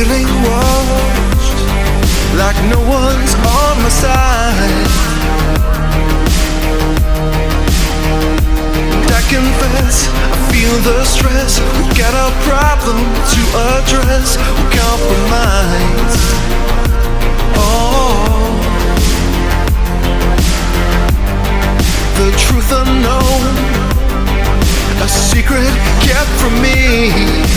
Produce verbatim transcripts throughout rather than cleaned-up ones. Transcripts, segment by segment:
feeling watched, like no one's on my side. And I confess, I feel the stress. We got a problem to address. We compromise. Oh, the truth unknown, a secret kept from me.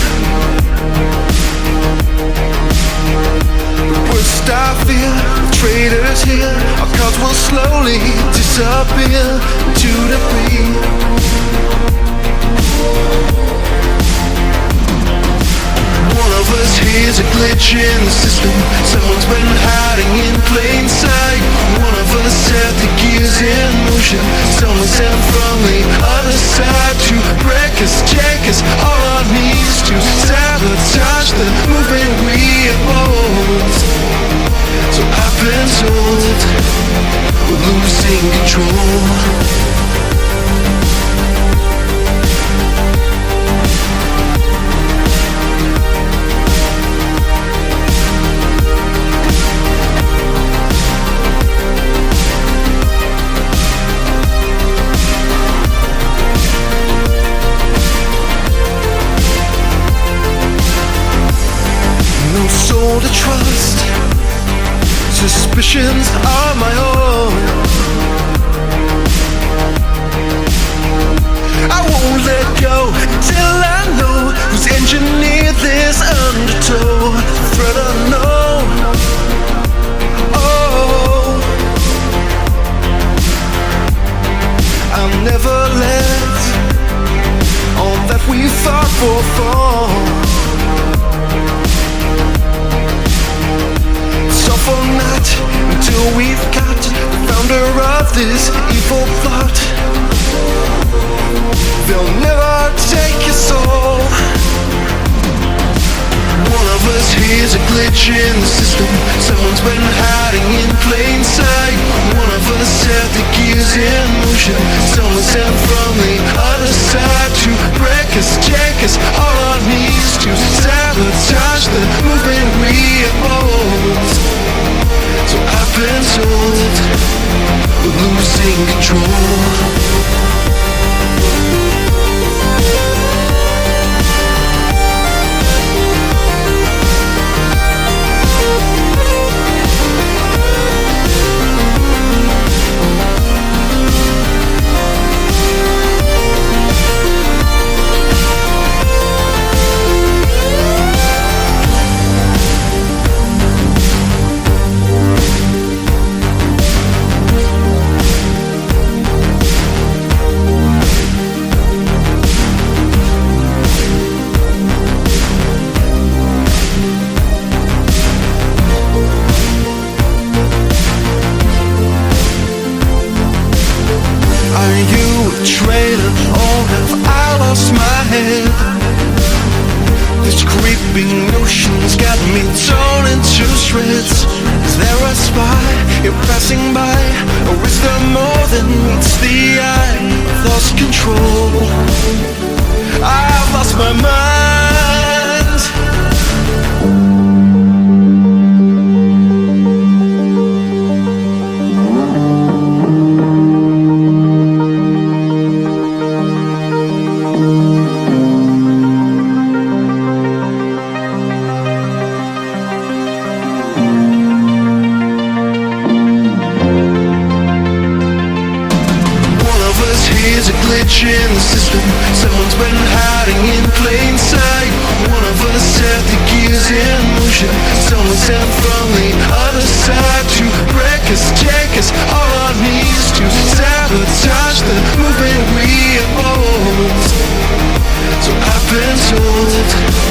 The worst I fear, traitors here. Our cards will slowly disappear into debris. One of us hears a glitch in the system. Someone's been hiding in plain sight. One of us set the gears in motion. Someone sent from the other side to break us, check us, all our needs to sabotage the movement we uphold. So I've been told we're losing control. No soul to trust, suspicions are my own. I won't let go till I know who's engineered this undertow. Threat unknown. Oh, I'll never let all that we fought for fall. For not until we've got the founder of this evil plot. They'll never take your soul. One of us hears a glitch in the system. Someone's been hiding in plain sight. One of us set the gears in motion. Someone sent from the other side to break us, check us, all our needs to sabotage the movement we uphold. So I've been told we're losing control. Traitor, or have I lost my head? This creeping notion's got me torn into shreds. Is there a spy you're passing by, or is there more than meets the eye? I've lost control, I've lost my mind. Here's a glitch in the system. Someone's been hiding in plain sight. One of us set the gears in motion. Someone sent from the other side to break us, check us, all our needs to sabotage the movement we uphold. So I've been told